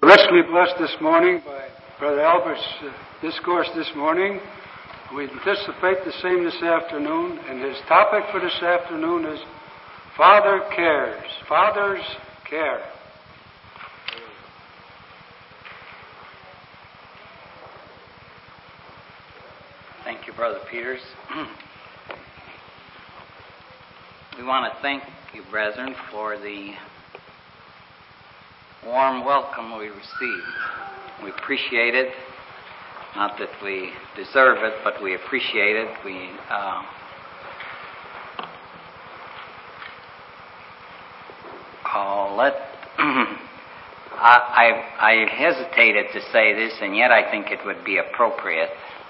Richly blessed this morning by Brother Albert's discourse this morning. We anticipate the same this afternoon, and his topic for this afternoon is Father Cares. Fathers care. Thank you, Brother Peters. We want to thank you, brethren, for the warm welcome we received. We appreciate it. Not that we deserve it, but we appreciate it. I hesitated to say this, and yet I think it would be appropriate.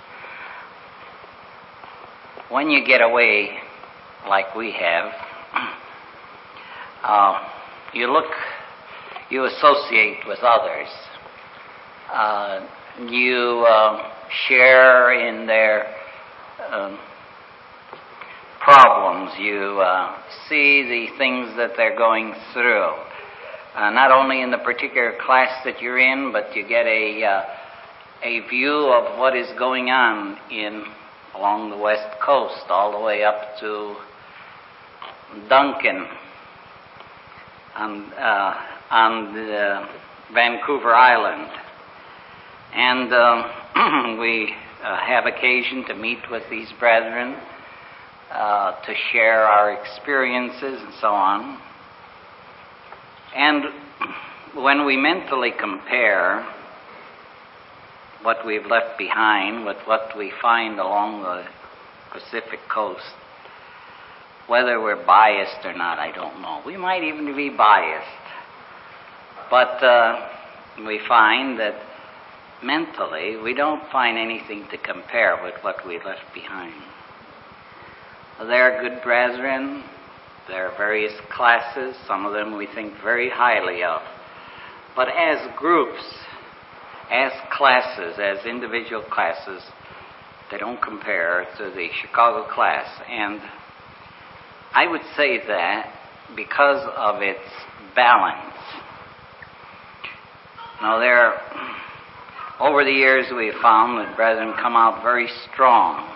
When you get away like we have, you associate with others. You share in their problems. You see the things that they're going through. Not only in the particular class that you're in, but you get a view of what is going on along the West Coast, all the way up to Duncan on the Vancouver Island. And we have occasion to meet with these brethren, to share our experiences and so on. And when we mentally compare what we've left behind with what we find along the Pacific coast, whether we're biased or not, I don't know. We might even be biased. But we find that mentally we don't find anything to compare with what we left behind. There are good brethren. There are various classes. Some of them we think very highly of. But as groups, as classes, as individual classes, they don't compare to the Chicago class. And I would say that because of its balance. Now, over the years we have found that brethren come out very strong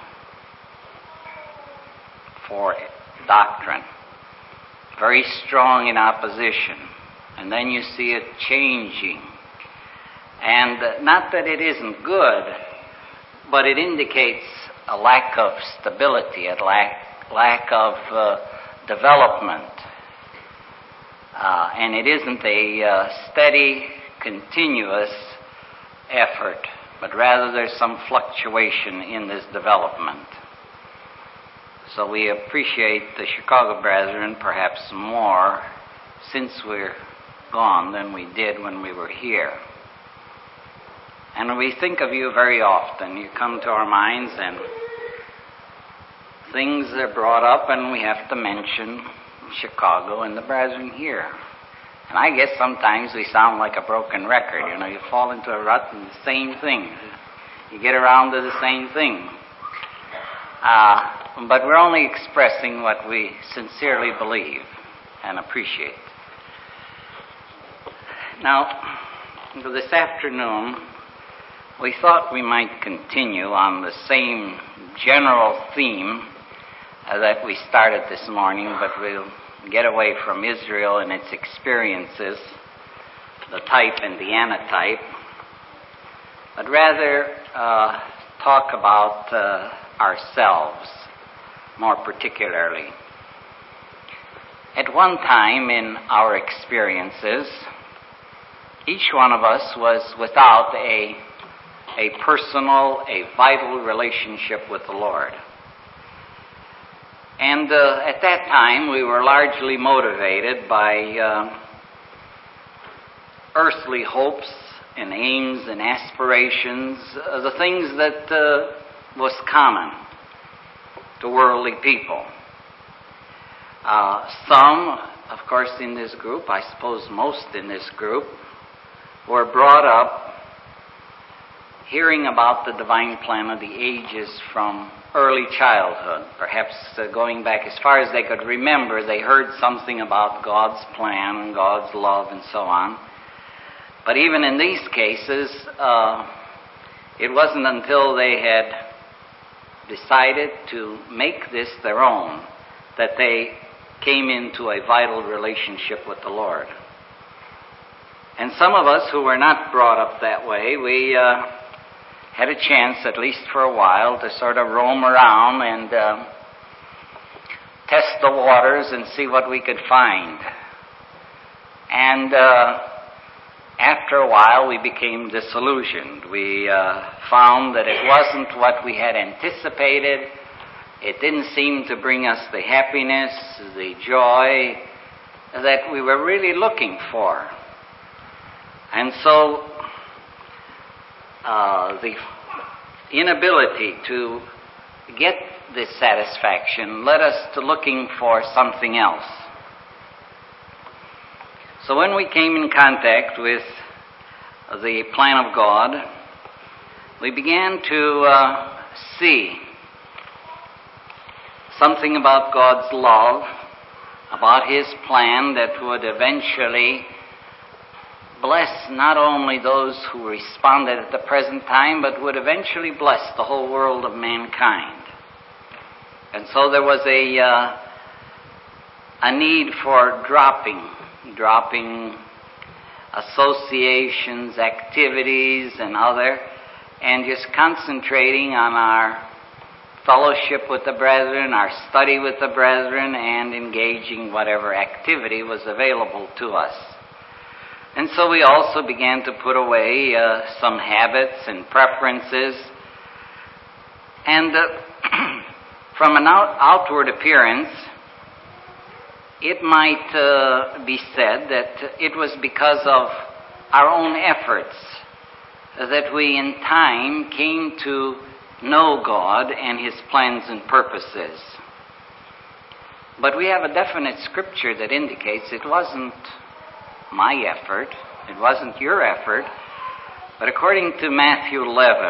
for doctrine, very strong in opposition, and then you see it changing. And not that it isn't good, but it indicates a lack of stability, a lack of development. And it isn't a steady, continuous effort, but rather there's some fluctuation in this development. So we appreciate the Chicago brethren perhaps more since we're gone than we did when we were here. And we think of you very often. You come to our minds and things are brought up and we have to mention Chicago and the brethren here. And I guess sometimes we sound like a broken record. You fall into a rut and the same thing. You get around to the same thing. But we're only expressing what we sincerely believe and appreciate. Now, this afternoon, we thought we might continue on the same general theme that we started this morning, but we'll get away from Israel and its experiences, the type and the antitype, but rather talk about ourselves more particularly. At one time in our experiences, each one of us was without a personal, a vital relationship with the Lord. And at that time, we were largely motivated by earthly hopes and aims and aspirations, the things that was common to worldly people. Some, of course, in this group, I suppose most in this group, were brought up hearing about the divine plan of the ages from early childhood. Perhaps going back as far as they could remember, they heard something about God's plan, God's love, and so on. But even in these cases, it wasn't until they had decided to make this their own that they came into a vital relationship with the Lord. And some of us who were not brought up that way, we had a chance, at least for a while, to sort of roam around and test the waters and see what we could find. And after a while, we became disillusioned. We found that it wasn't what we had anticipated. It didn't seem to bring us the happiness, the joy that we were really looking for. And so the inability to get this satisfaction led us to looking for something else. So when we came in contact with the plan of God, we began to see something about God's love, about His plan that would eventually bless not only those who responded at the present time, but would eventually bless the whole world of mankind. And so there was a need for dropping associations, activities, and other, and just concentrating on our fellowship with the brethren, our study with the brethren, and engaging whatever activity was available to us. And so we also began to put away some habits and preferences. And from an outward appearance, it might be said that it was because of our own efforts that we in time came to know God and His plans and purposes. But we have a definite scripture that indicates it wasn't my effort, it wasn't your effort, but according to Matthew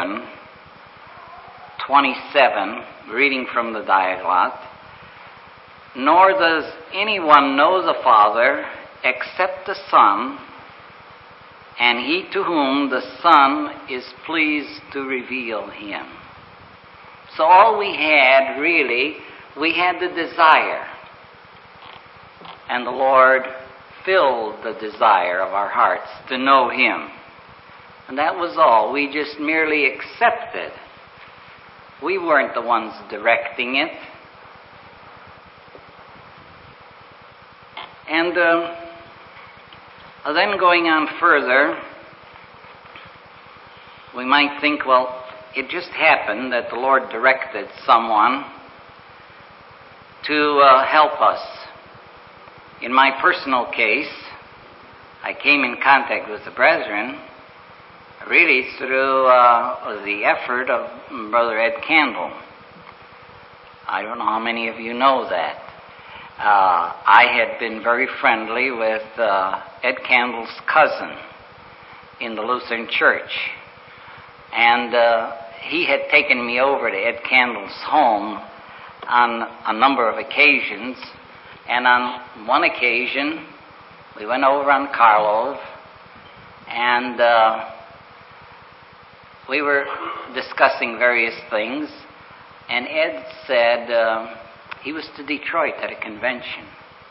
11:27, reading from the Dialogue, nor does anyone know the Father except the Son, and he to whom the Son is pleased to reveal Him. So all we had, really, we had the desire. And the Lord filled the desire of our hearts to know Him. And that was all. We just merely accepted. We weren't the ones directing it. And then going on further, we might think, well, it just happened that the Lord directed someone to help us. In my personal case, I came in contact with the brethren really through the effort of Brother Ed Candle. I don't know how many of you know that. I had been very friendly with Ed Candle's cousin in the Lutheran Church. And he had taken me over to Ed Candle's home on a number of occasions. And on one occasion, we went over on Karlov, and we were discussing various things, and Ed said he was to Detroit at a convention.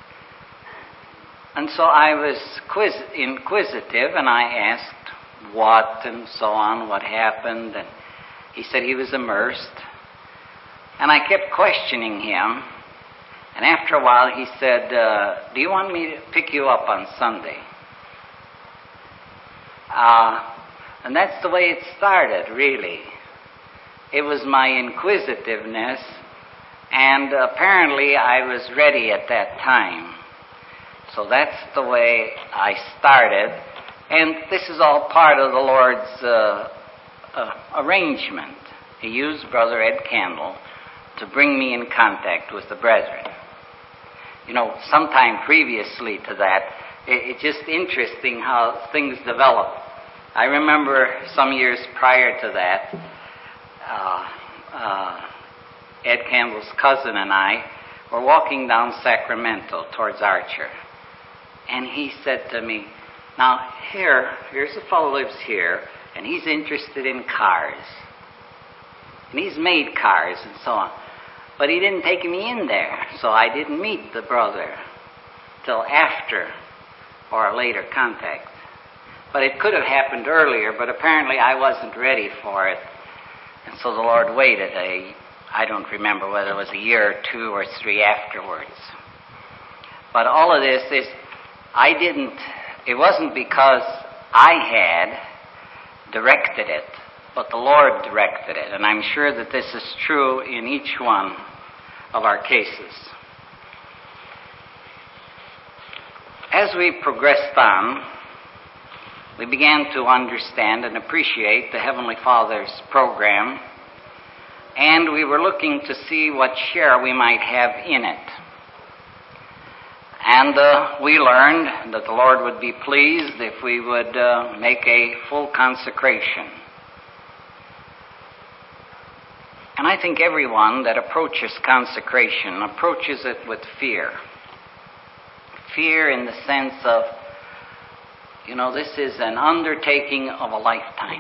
And so I was inquisitive, and I asked what and so on, what happened, and he said he was immersed. And I kept questioning him. And after a while he said, do you want me to pick you up on Sunday? And that's the way it started, really. It was my inquisitiveness, and apparently I was ready at that time. So that's the way I started. And this is all part of the Lord's arrangement. He used Brother Ed Candle to bring me in contact with the brethren. You know, sometime previously to that, it's just interesting how things develop. I remember some years prior to that, Ed Campbell's cousin and I were walking down Sacramento towards Archer. And he said to me, Now, here's a fellow lives here, and he's interested in cars. And he's made cars and so on. But he didn't take me in there, so I didn't meet the brother till after or a later contact. But it could have happened earlier, but apparently I wasn't ready for it. And so the Lord waited I don't remember whether it was a year or 2 or 3 afterwards. But all of this is, it wasn't because I had directed it, but the Lord directed it. And I'm sure that this is true in each one of our cases. As we progressed on, we began to understand and appreciate the Heavenly Father's program, and we were looking to see what share we might have in it. And we learned that the Lord would be pleased if we would make a full consecration. And I think everyone that approaches consecration approaches it with fear. Fear in the sense of, this is an undertaking of a lifetime.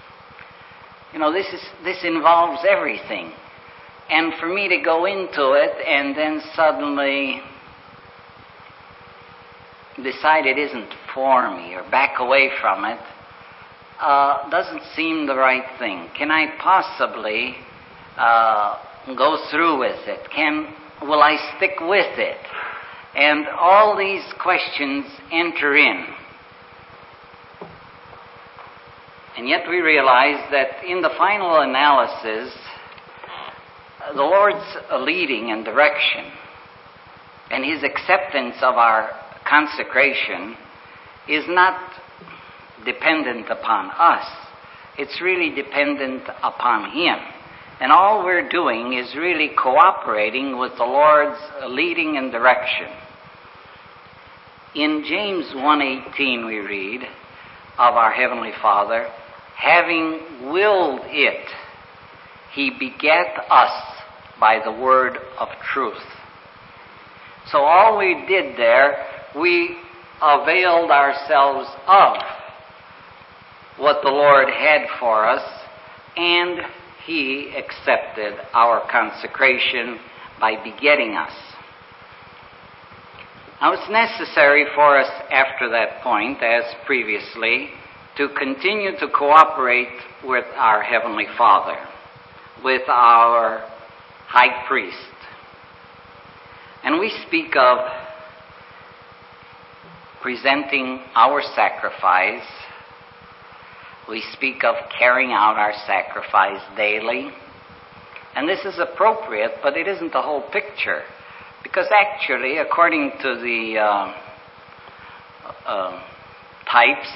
This involves everything. And for me to go into it and then suddenly decide it isn't for me or back away from it doesn't seem the right thing. Can I possibly go through with it? Will I stick with it? And all these questions enter in. And yet we realize that in the final analysis, the Lord's leading and direction and His acceptance of our consecration is not dependent upon us. It's really dependent upon Him. And all we're doing is really cooperating with the Lord's leading and direction. In James 1:18 we read of our Heavenly Father, having willed it, He begat us by the word of truth. So all we did there, we availed ourselves of what the Lord had for us, and He accepted our consecration by begetting us. Now it's necessary for us after that point, as previously, to continue to cooperate with our Heavenly Father, with our High Priest. And we speak of presenting our sacrifice. We speak of carrying out our sacrifice daily. And this is appropriate, but it isn't the whole picture. Because actually, according to the types,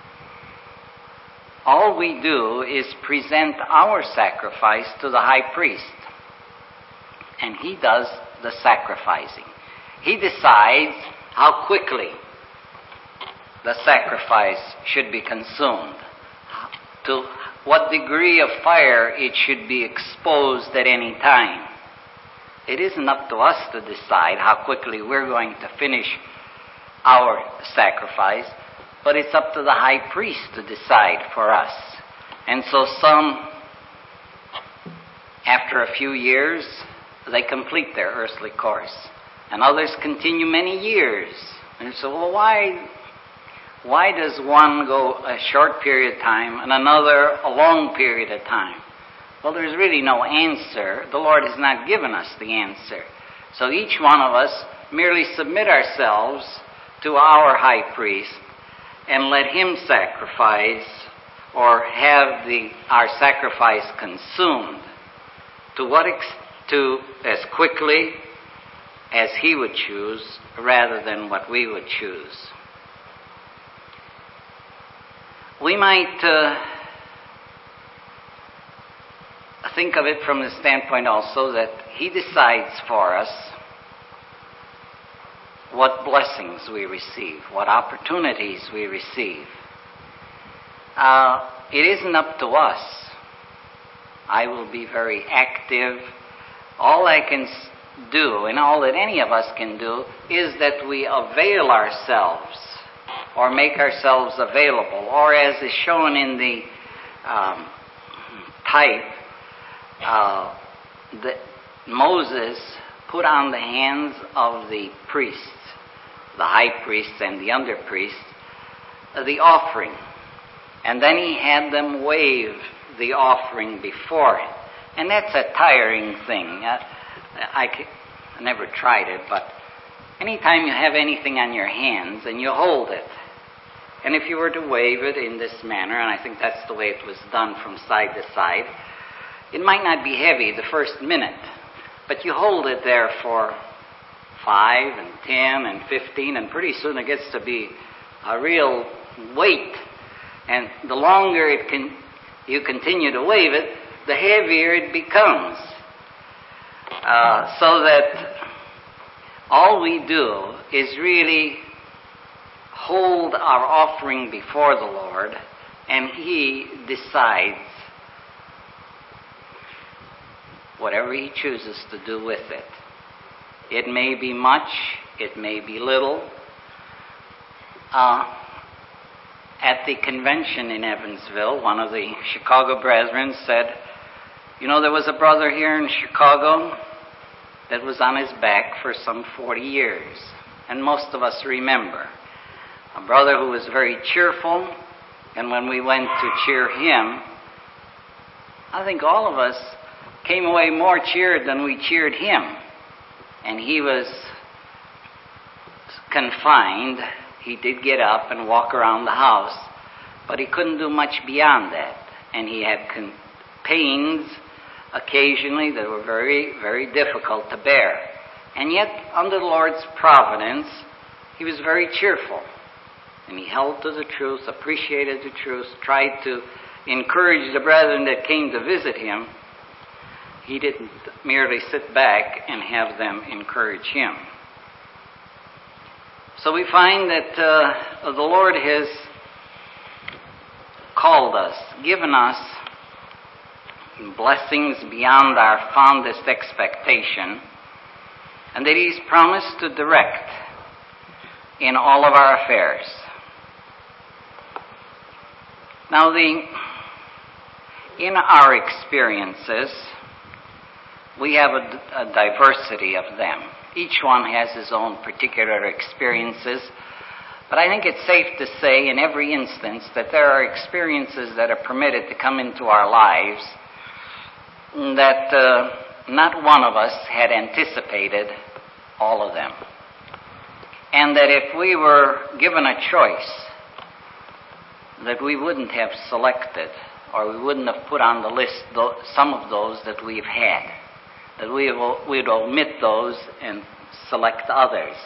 all we do is present our sacrifice to the high priest. And he does the sacrificing. He decides how quickly the sacrifice should be consumed, to what degree of fire it should be exposed at any time. It isn't up to us to decide how quickly we're going to finish our sacrifice, but it's up to the high priest to decide for us. And so some, after a few years, they complete their earthly course. And others continue many years. And so, well, why does one go a short period of time and another a long period of time? Well, there's really no answer. The Lord has not given us the answer. So each one of us merely submit ourselves to our high priest and let him sacrifice or have our sacrifice consumed to as quickly as he would choose rather than what we would choose. We might think of it from the standpoint also that he decides for us what blessings we receive, what opportunities we receive. It isn't up to us. I will be very active. All I can do, and all that any of us can do, is that we avail ourselves or make ourselves available, or as is shown in the type, that Moses put on the hands of the priests, the high priest and the under priest, the offering. And then he had them wave the offering before him. And that's a tiring thing. I never tried it, but anytime you have anything on your hands and you hold it, and if you were to wave it in this manner, and I think that's the way it was done from side to side, it might not be heavy the first minute, but you hold it there for 5 and 10 and 15, and pretty soon it gets to be a real weight. And the longer you continue to wave it, the heavier it becomes. So that all we do is really hold our offering before the Lord, and He decides whatever He chooses to do with it. It may be much, it may be little. At the convention in Evansville, one of the Chicago brethren said, there was a brother here in Chicago that was on his back for some 40 years. And most of us remember. A brother who was very cheerful, and when we went to cheer him, I think all of us came away more cheered than we cheered him. And he was confined. He did get up and walk around the house, but he couldn't do much beyond that. And he had pains occasionally that were very, very difficult to bear. And yet, under the Lord's providence, he was very cheerful. And he held to the truth, appreciated the truth, tried to encourage the brethren that came to visit him. He didn't merely sit back and have them encourage him. So we find that the Lord has called us, given us blessings beyond our fondest expectation, and that He's promised to direct in all of our affairs. Now, in our experiences, we have a diversity of them. Each one has his own particular experiences, but I think it's safe to say in every instance that there are experiences that are permitted to come into our lives that not one of us had anticipated all of them. And that if we were given a choice, that we wouldn't have selected, or we wouldn't have put on the list some of those that we've had, that we'd omit those and select others.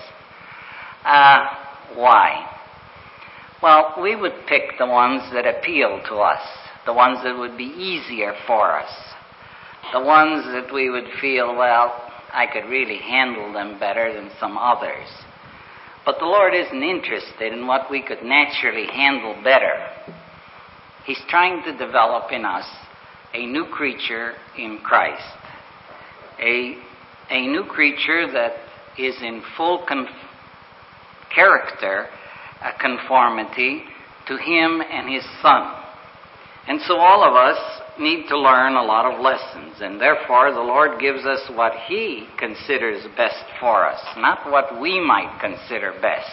Why? Well, we would pick the ones that appeal to us, the ones that would be easier for us, the ones that we would feel, well, I could really handle them better than some others. But the Lord isn't interested in what we could naturally handle better. He's trying to develop in us a new creature in Christ. A new creature that is in full conformity to Him and His Son. And so all of us need to learn a lot of lessons, and therefore the Lord gives us what He considers best for us, not what we might consider best.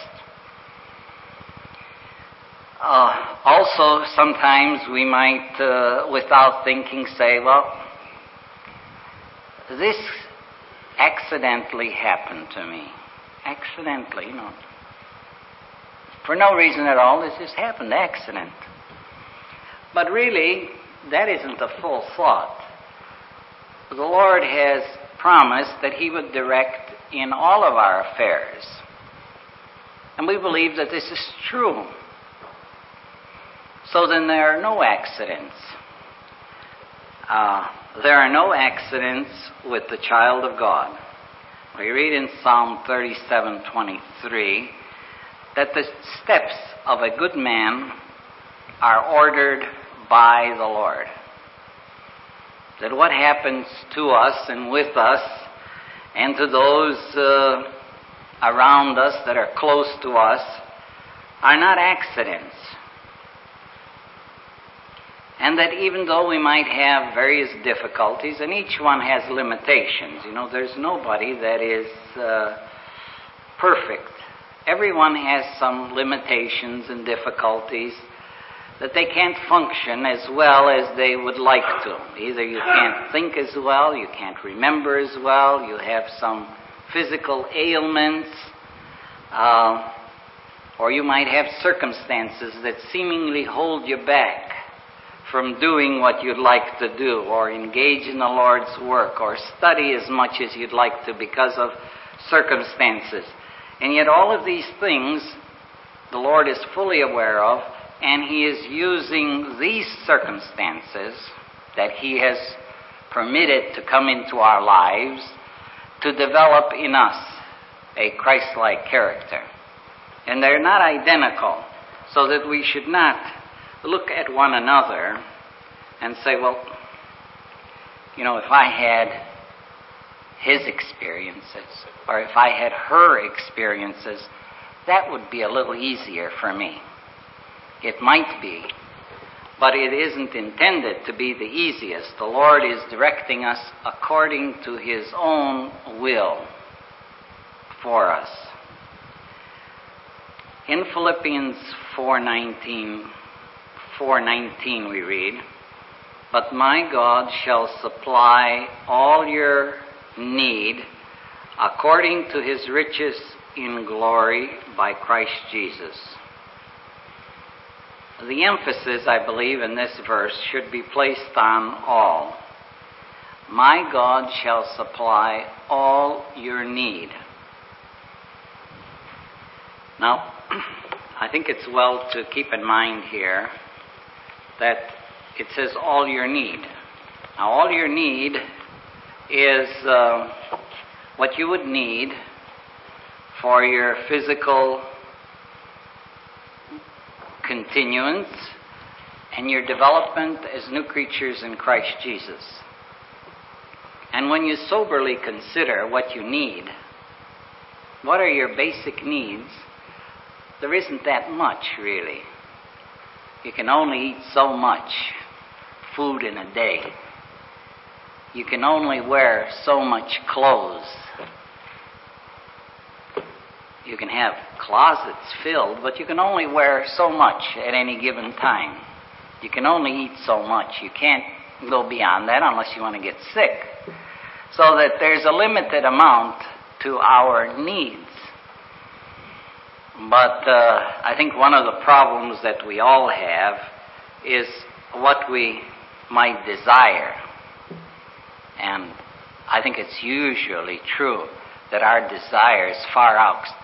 Also, sometimes we might, without thinking, say, well, this accidentally happened to me. Accidentally, for no reason at all, this just happened, accident. But really, that isn't the full thought. The Lord has promised that He would direct in all of our affairs. And we believe that this is true. So then there are no accidents. There are no accidents with the child of God. We read in Psalm 37:23 that the steps of a good man are ordered by the Lord. That what happens to us and with us and to those around us that are close to us are not accidents. And that even though we might have various difficulties, and each one has limitations, there's nobody that is perfect. Everyone has some limitations and difficulties that they can't function as well as they would like to. Either you can't think as well, you can't remember as well, you have some physical ailments, or you might have circumstances that seemingly hold you back from doing what you'd like to do, or engage in the Lord's work, or study as much as you'd like to because of circumstances. And yet all of these things the Lord is fully aware of, and He is using these circumstances that He has permitted to come into our lives to develop in us a Christ-like character. And they're not identical, so that we should not look at one another and say, well, if I had his experiences, or if I had her experiences, that would be a little easier for me. It might be, but it isn't intended to be the easiest. The Lord is directing us according to His own will for us. In Philippians 4:19 we read, "But my God shall supply all your need according to His riches in glory by Christ Jesus." The emphasis, I believe, in this verse should be placed on all. My God shall supply all your need. Now, I think it's well to keep in mind here that it says all your need. Now, all your need is what you would need for your physical continuance and your development as new creatures in Christ Jesus. And when you soberly consider what you need, what are your basic needs, there isn't that much, really. You can only eat so much food in a day. You can only wear so much clothes. You can have closets filled, but you can only wear so much at any given time. You can only eat so much. You can't go beyond that unless you want to get sick. So that there's a limited amount to our needs. But I think one of the problems that we all have is what we might desire. And I think it's usually true that our desires far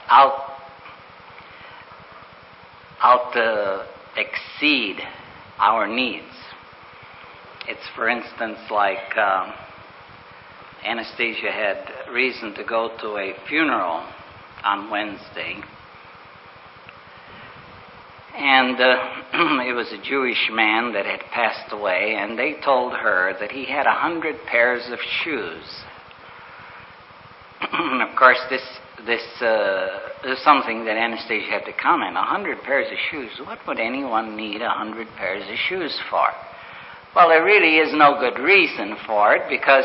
exceed our needs. It's, for instance, like Anastasia had reason to go to a funeral on Wednesday. And it was a Jewish man that had passed away, and they told her that he had 100 pairs of shoes. Of course, this is something that Anastasia had to comment. 100 pairs of shoes. What would anyone need 100 pairs of shoes for? Well, there really is no good reason for it, because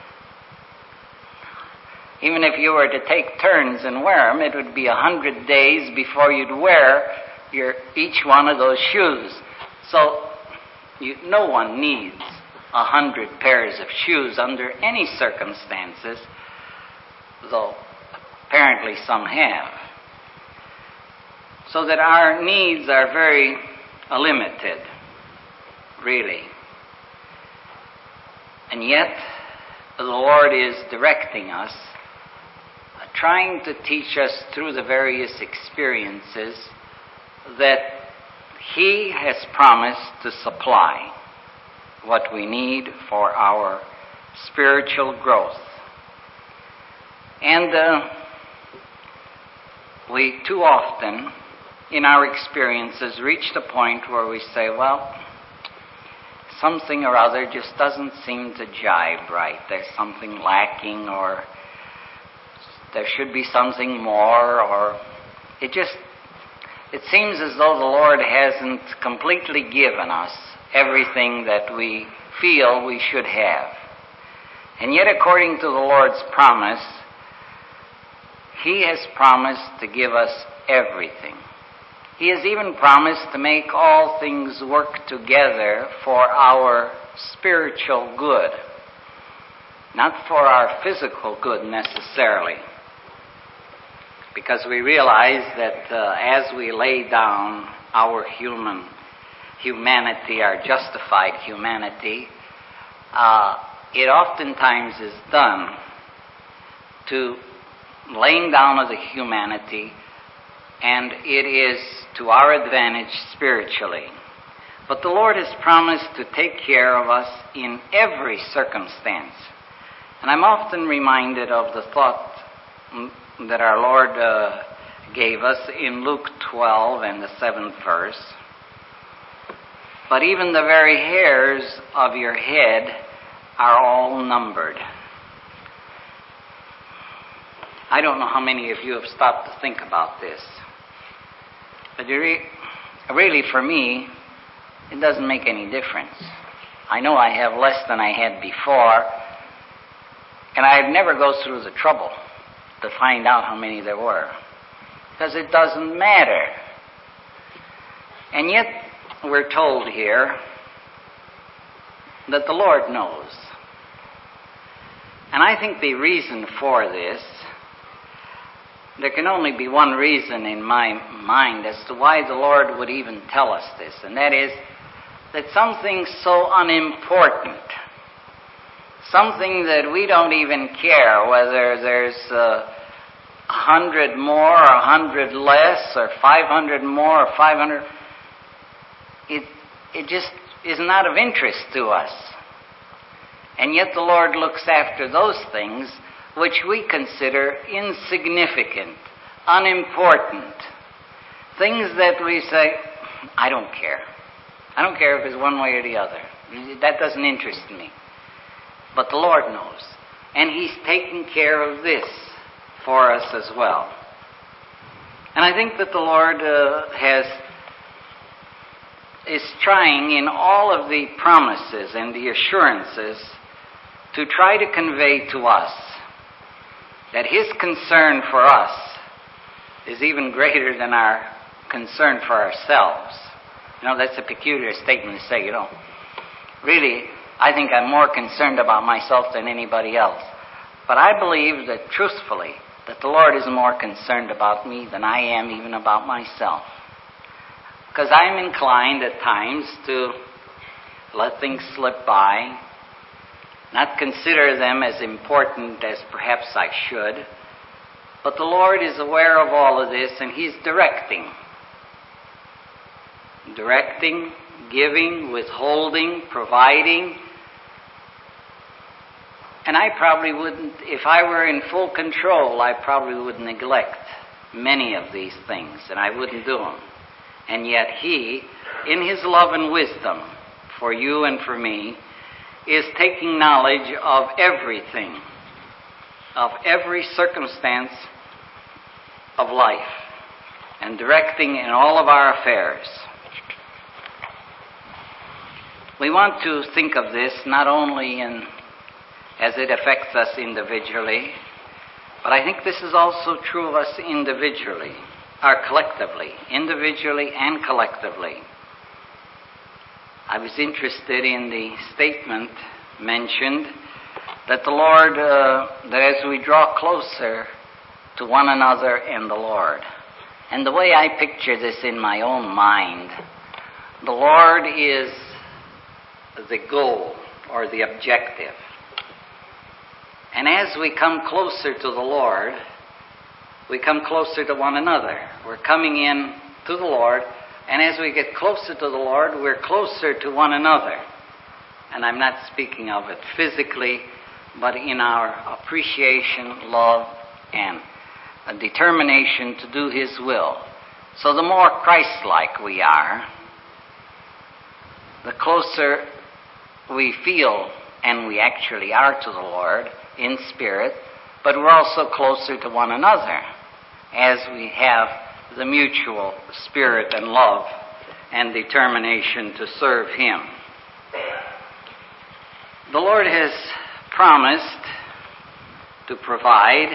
even if you were to take turns and wear them, it would be 100 days before you'd wear each one of those shoes. So no one needs 100 pairs of shoes under any circumstances, though apparently some have. So that our needs are very limited, really. And yet, the Lord is directing us, trying to teach us through the various experiences that He has promised to supply what we need for our spiritual growth. And we too often, in our experiences, reach the point where we say, well, something or other just doesn't seem to jibe right. There's something lacking, or there should be something more, or it just it seems as though the Lord hasn't completely given us everything that we feel we should have. And yet, according to the Lord's promise, He has promised to give us everything. He has even promised to make all things work together for our spiritual good, not for our physical good necessarily. Because we realize that as we lay down our humanity, our justified humanity, it oftentimes is done to laying down of the humanity, and it is to our advantage spiritually. But the Lord has promised to take care of us in every circumstance. And I'm often reminded of the thought that our Lord gave us in Luke 12 and the 7th verse. But even the very hairs of your head are all numbered. I don't know how many of you have stopped to think about this. But really, for me, it doesn't make any difference. I know I have less than I had before, and I'd never go through the trouble to find out how many there were, because it doesn't matter. And yet, we're told here that the Lord knows. And I think the reason for this, there can only be one reason in my mind as to why the Lord would even tell us this, and that is that something so unimportant, something that we don't even care whether there's 100 more or 100 less or 500 more or 500, it just is not of interest to us. And yet the Lord looks after those things which we consider insignificant, unimportant, things that we say, I don't care. I don't care if it's one way or the other. That doesn't interest me. But the Lord knows. And He's taking care of this for us as well. And I think that the Lord is trying in all of the promises and the assurances to try to convey to us that His concern for us is even greater than our concern for ourselves. You know, that's a peculiar statement to say, Really, I think I'm more concerned about myself than anybody else. But I believe that, truthfully, that the Lord is more concerned about me than I am even about myself. Because I'm inclined at times to let things slip by, not consider them as important as perhaps I should. But the Lord is aware of all of this, and He's directing, giving, withholding, providing. And I probably wouldn't, if I were in full control, I probably would neglect many of these things, and I wouldn't do them. And yet He, in His love and wisdom for you and for me, is taking knowledge of everything, of every circumstance of life, and directing in all of our affairs. We want to think of this not only as it affects us individually, but I think this is also true of us individually, or collectively, individually and collectively. I was interested in the statement mentioned that the Lord, that as we draw closer to one another in the Lord, and the way I picture this in my own mind, the Lord is the goal or the objective. And as we come closer to the Lord, we come closer to one another. We're coming in to the Lord, and as we get closer to the Lord, we're closer to one another. And I'm not speaking of it physically, but in our appreciation, love, and a determination to do His will. So the more Christ-like we are, the closer we feel, and we actually are, to the Lord in spirit, but we're also closer to one another as we have the mutual spirit and love and determination to serve Him. The Lord has promised to provide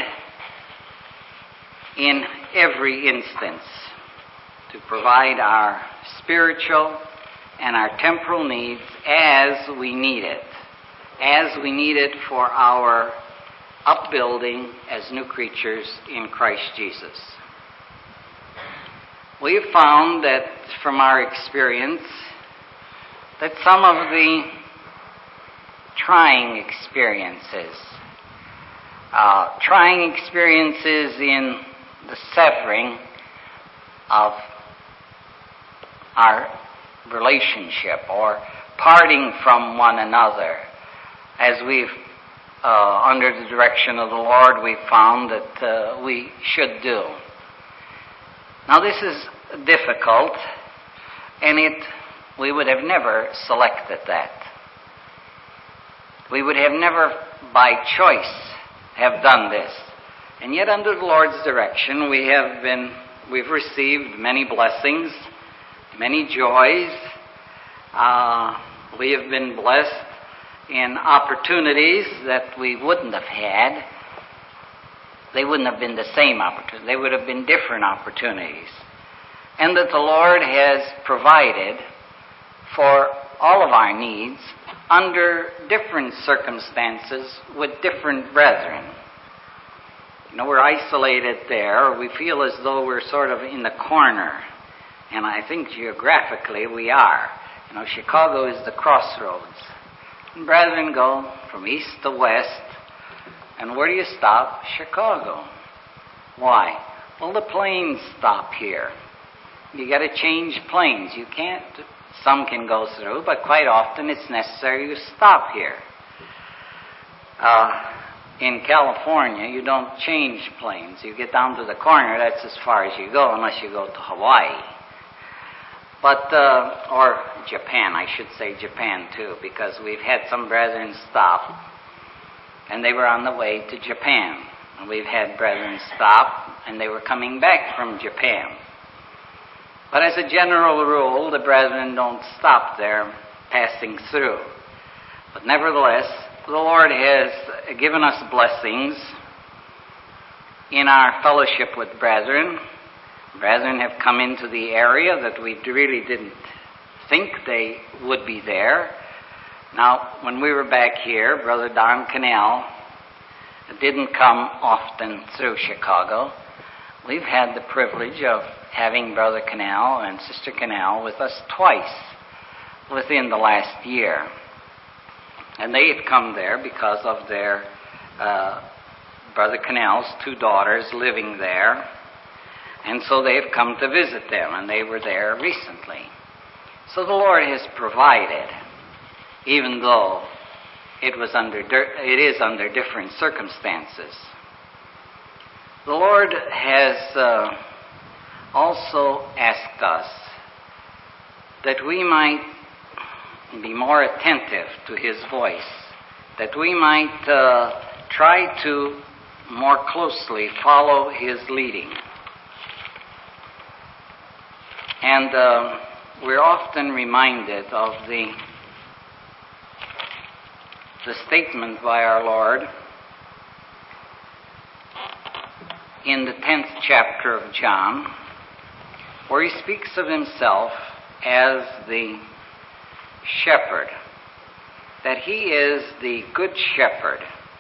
in every instance, to provide our spiritual and our temporal needs as we need it for our upbuilding as new creatures in Christ Jesus. We have found that from our experience that some of the trying experiences in the severing of our relationship or parting from one another, as we've under the direction of the Lord, we've found that we should do. Now this is difficult, and we would have never selected that. We would have never by choice have done this. And yet under the Lord's direction we've received many blessings, many joys. We have been blessed in opportunities that we wouldn't have had. They wouldn't have been the same opportunities. They would have been different opportunities. And that the Lord has provided for all of our needs under different circumstances with different brethren. You know, we're isolated there. We feel as though we're sort of in the corner. And I think geographically we are. You know, Chicago is the crossroads. And brethren go from east to west. And where do you stop? Chicago. Why? Well, the planes stop here. You got to change planes. You can't. Some can go through, but quite often it's necessary you stop here. In California, you don't change planes. You get down to the corner, that's as far as you go, unless you go to Hawaii. But, or Japan, I should say Japan too, because we've had some brethren stop, and they were on the way to Japan. And we've had brethren stop, and they were coming back from Japan. But as a general rule, the brethren don't stop there passing through. But nevertheless, the Lord has given us blessings in our fellowship with brethren. Brethren have come into the area that we really didn't think they would be there. Now, when we were back here, Brother Don Cannell didn't come often through Chicago. We've had the privilege of having Brother Cannell and Sister Cannell with us twice within the last year. And they had come there because of their Brother Cannell's two daughters living there. And so they have come to visit them, and they were there recently. So the Lord has provided, even though it is under different circumstances. The Lord has also asked us that we might be more attentive to His voice, that we might try to more closely follow His leading. And we're often reminded of the statement by our Lord in the 10th chapter of John, where He speaks of Himself as the shepherd, that He is the good shepherd.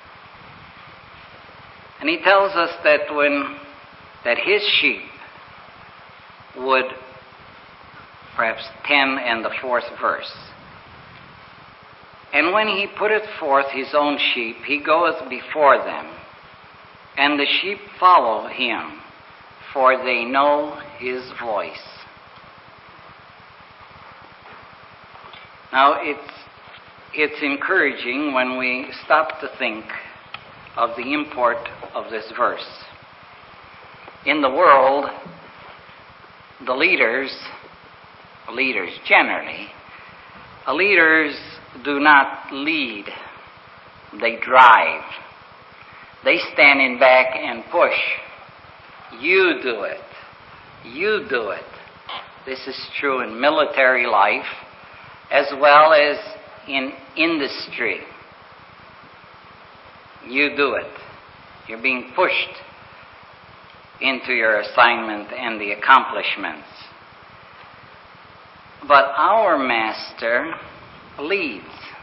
And He tells us that His sheep would, perhaps 10 and the 4th verse, and when He putteth forth His own sheep, He goeth before them, and the sheep follow Him, for they know His voice. Now, it's encouraging when we stop to think of the import of this verse. In the world, the leaders generally, leaders do not lead, they drive. They stand in back and push. You do it. You do it. This is true in military life as well as in industry. You do it. You're being pushed into your assignment and the accomplishments. But our Master leads.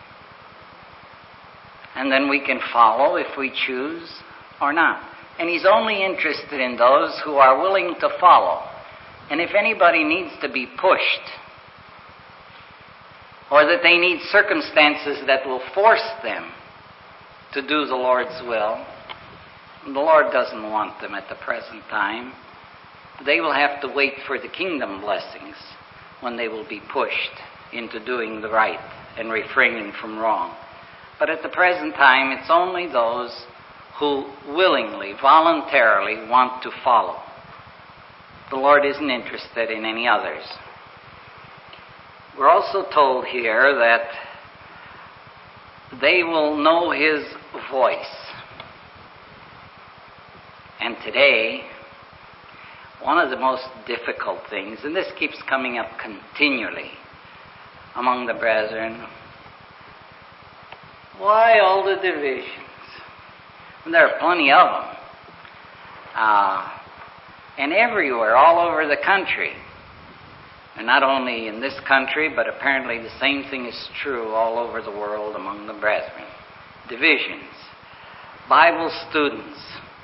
And then we can follow if we choose or not. And He's only interested in those who are willing to follow. And if anybody needs to be pushed, or that they need circumstances that will force them to do the Lord's will, the Lord doesn't want them at the present time. They will have to wait for the kingdom blessings when they will be pushed into doing the right and refraining from wrong. But at the present time, it's only those who willingly, voluntarily want to follow. The Lord isn't interested in any others. We're also told here that they will know His voice. And today, one of the most difficult things, and this keeps coming up continually among the brethren, why all the divisions? And there are plenty of them. And everywhere, all over the country. And not only in this country, but apparently the same thing is true all over the world among the brethren. Divisions. Bible students.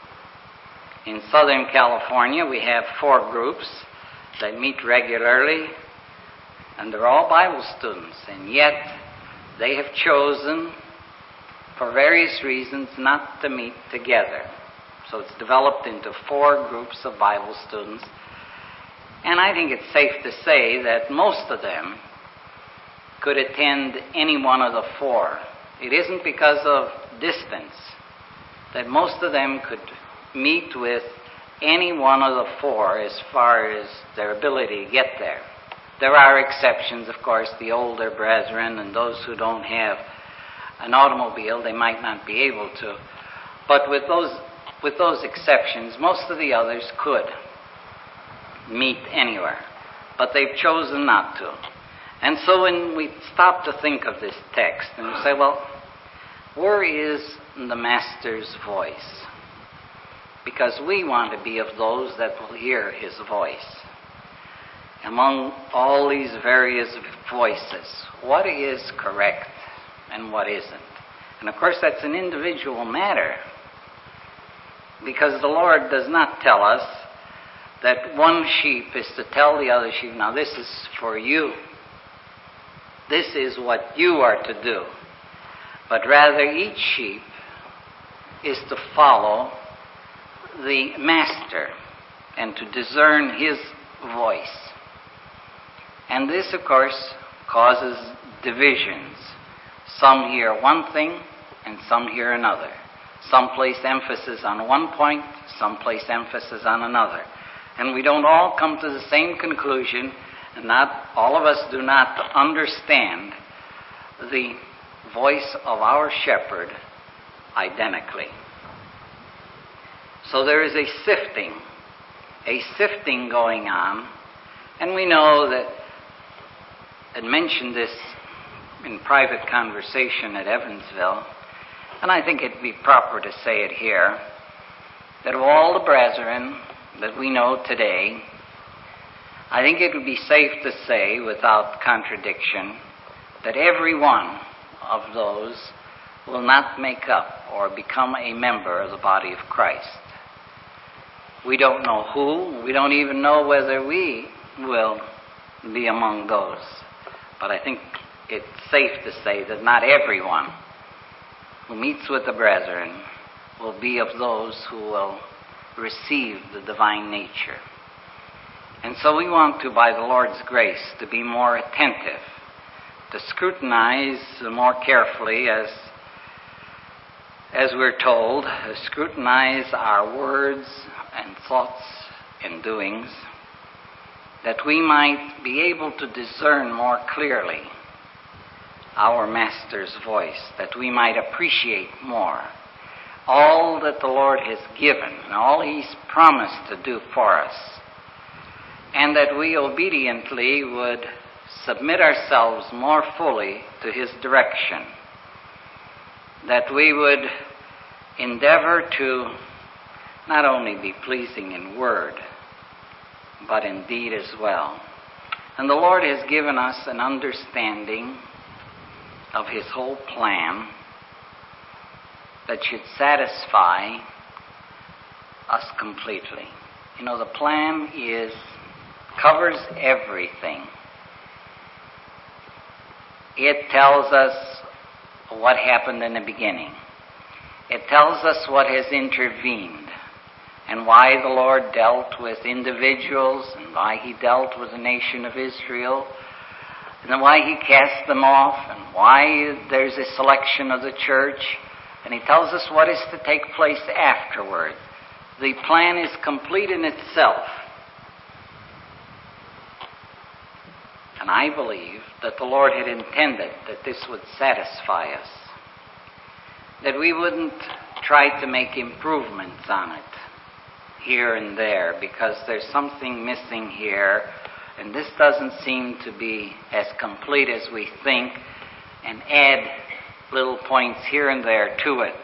In Southern California, we have 4 groups that meet regularly, and they're all Bible students. And yet, they have chosen, for various reasons, not to meet together. So it's developed into 4 groups of Bible students. And I think it's safe to say that most of them could attend any one of the 4. It isn't because of distance that most of them could meet with any one of the 4 as far as their ability to get there. There are exceptions, of course, the older brethren and those who don't have an automobile, they might not be able to. But with those exceptions, most of the others could meet anywhere. But they've chosen not to. And so when we stop to think of this text and we say, well, where is the Master's voice? Because we want to be of those that will hear His voice. Among all these various voices, what is correct and what isn't? And of course that's an individual matter, because the Lord does not tell us that one sheep is to tell the other sheep, now this is for you. This is what you are to do. But rather each sheep is to follow the Master and to discern His voice. And this, of course, causes divisions. Some hear one thing and some hear another. Some place emphasis on one point, some place emphasis on another. And we don't all come to the same conclusion, and not all of us do not understand the voice of our shepherd identically. So there is a sifting going on, and we know that I mentioned this in private conversation at Evansville, and I think it'd be proper to say it here, that of all the brethren that we know today, I think it would be safe to say, without contradiction, that every one of those will not make up or become a member of the body of Christ. We don't know who, we don't even know whether we will be among those. But I think it's safe to say that not everyone who meets with the brethren will be of those who will receive the divine nature. And so we want to, by the Lord's grace, to be more attentive, to scrutinize more carefully, as we're told, scrutinize our words and thoughts and doings, that we might be able to discern more clearly our Master's voice, that we might appreciate more all that the Lord has given and all He's promised to do for us. and that we obediently would submit ourselves more fully to His direction, that we would endeavor to not only be pleasing in word, but in deed as well. And the Lord has given us an understanding of His whole plan that should satisfy us completely. You know, the plan covers everything. It tells us what happened in the beginning. It tells us what has intervened and why the Lord dealt with individuals and why He dealt with the nation of Israel and then why He cast them off and why there's a selection of the church. And He tells us what is to take place afterward. The plan is complete in itself. And I believe that the Lord had intended that this would satisfy us, that we wouldn't try to make improvements on it here and there because there's something missing here and this doesn't seem to be as complete as we think, and add little points here and there to it.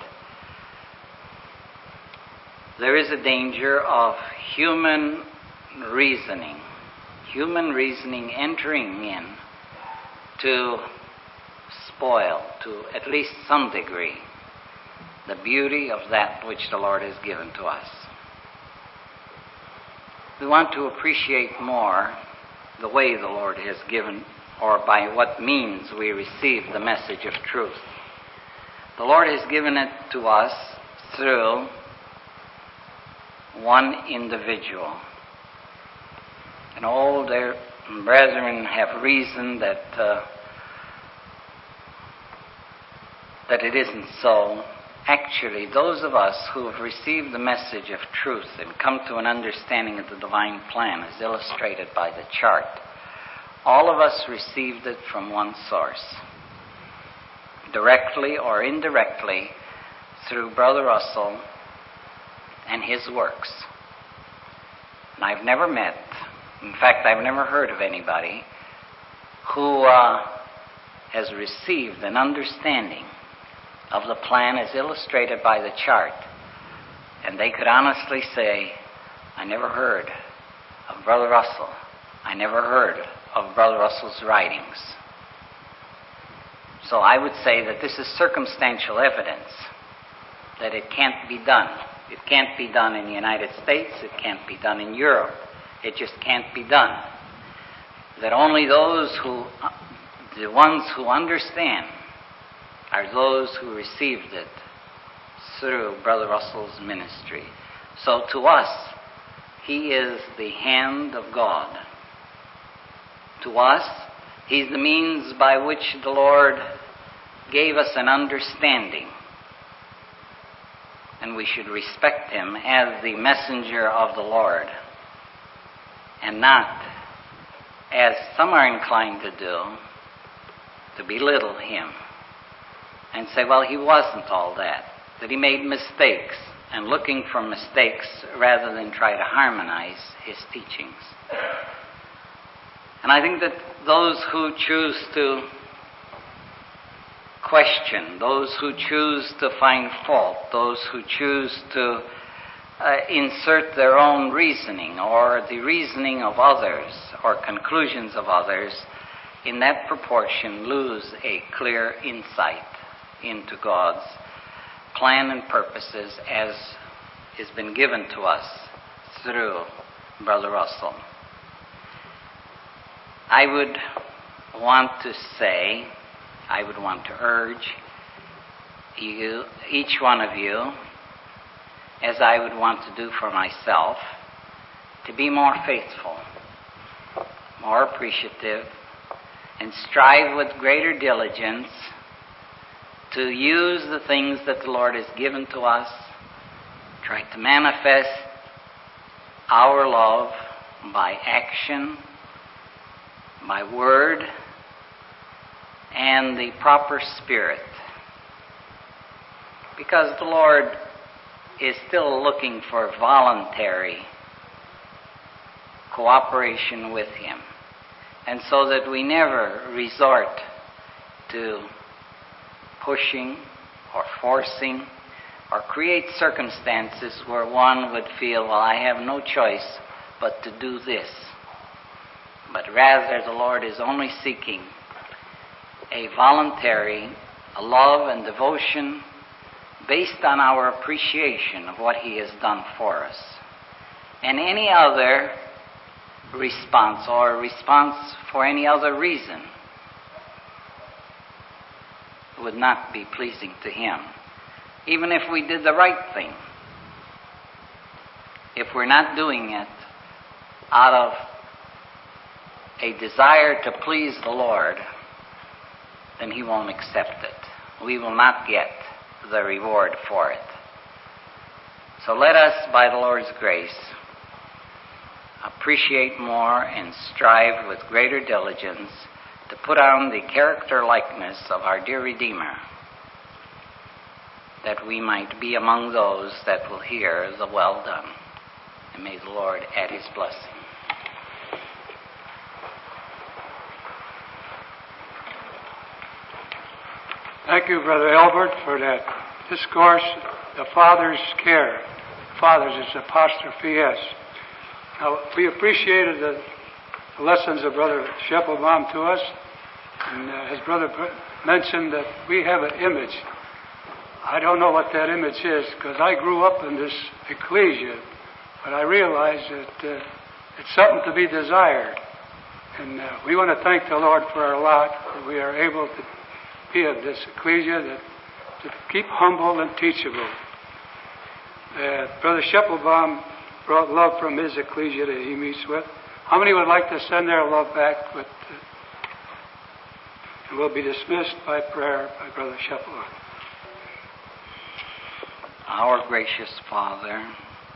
There is a danger of human reasoning entering in to spoil, to at least some degree, the beauty of that which the Lord has given to us. We want to appreciate more the way the Lord has given, or by what means we receive the message of truth. The Lord has given it to us through one individual. And all their brethren have reason that it isn't so. Actually, those of us who have received the message of truth and come to an understanding of the divine plan as illustrated by the chart, all of us received it from one source, directly or indirectly through Brother Russell and his works. And I've never met, in fact, I've never heard of anybody who has received an understanding of the plan as illustrated by the chart, and they could honestly say, I never heard of Brother Russell. I never heard of Brother Russell's writings. So I would say that this is circumstantial evidence that it can't be done. It can't be done in the United States. It can't be done in Europe. It just can't be done. That only the ones who understand, are those who received it through Brother Russell's ministry. So to us, he is the hand of God. To us, he's the means by which the Lord gave us an understanding. And we should respect him as the messenger of the Lord, and not, as some are inclined to do, to belittle him and say, well, he wasn't all that he made mistakes, and looking for mistakes rather than try to harmonize his teachings. And I think that those who choose to question, those who choose to find fault, those who choose to insert their own reasoning or the reasoning of others or conclusions of others, in that proportion lose a clear insight into God's plan and purposes as has been given to us through Brother Russell. I would want to urge you, each one of you, as I would want to do for myself, to be more faithful, more appreciative, and strive with greater diligence to use the things that the Lord has given to us, try to manifest our love by action, by word, and the proper spirit. Because the Lord is still looking for voluntary cooperation with Him, and so that we never resort to pushing or forcing or create circumstances where one would feel, well, I have no choice but to do this. But rather, the Lord is only seeking a voluntary love and devotion based on our appreciation of what He has done for us. And any other response, or a response for any other reason, would not be pleasing to Him. Even if we did the right thing, if we're not doing it out of a desire to please the Lord, then He won't accept it. We will not get the reward for it. So let us, by the Lord's grace, appreciate more and strive with greater diligence to put on the character likeness of our dear Redeemer, that we might be among those that will hear the well done. And may the Lord add His blessing. Thank you, Brother Albert, for that discourse, The Father's Care. Father's is apostrophe S. Now, we appreciated the lessons of Brother Schepelbaum to us, and his brother mentioned that we have an image. I don't know what that image is, because I grew up in this ecclesia, but I realize that it's something to be desired. And we want to thank the Lord for our lot, that we are able to be of this ecclesia, that to keep humble and teachable. Brother Schepelbaum brought love from his ecclesia that he meets with. How many would like to send their love back? And we'll be dismissed by prayer by Brother Schepelbaum. Our gracious Father,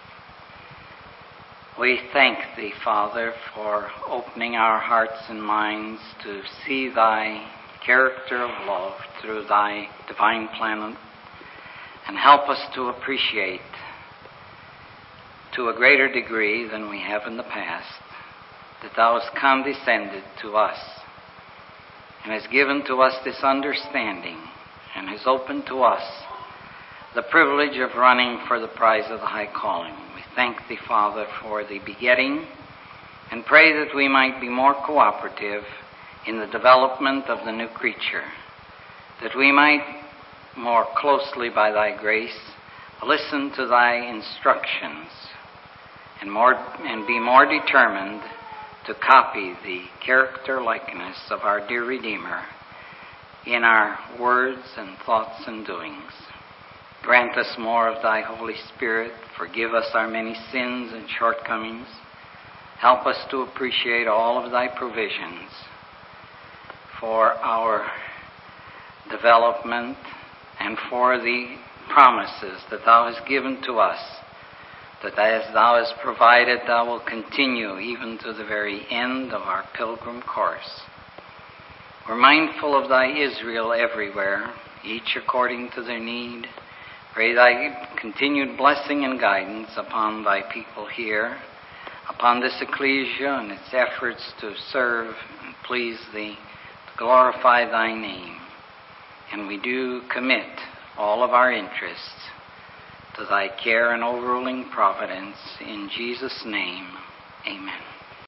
we thank Thee, Father, for opening our hearts and minds to see Thy character of love through Thy divine plan, and help us to appreciate to a greater degree than we have in the past that Thou hast condescended to us and has given to us this understanding and has opened to us the privilege of running for the prize of the high calling. We thank Thee, Father, for the begetting, and pray that we might be more cooperative in the development of the new creature, that we might more closely, by Thy grace, listen to Thy instructions and be more determined to copy the character likeness of our dear Redeemer in our words and thoughts and doings. Grant us more of Thy Holy Spirit. Forgive us our many sins and shortcomings. Help us to appreciate all of Thy provisions for our development and for the promises that Thou hast given to us, that as Thou hast provided, Thou wilt continue even to the very end of our pilgrim course. We're mindful of Thy Israel everywhere, each according to their need. Pray Thy continued blessing and guidance upon Thy people here, upon this ecclesia and its efforts to serve and please Thee, to glorify Thy name. And we do commit all of our interests to Thy care and overruling providence. In Jesus' name, amen.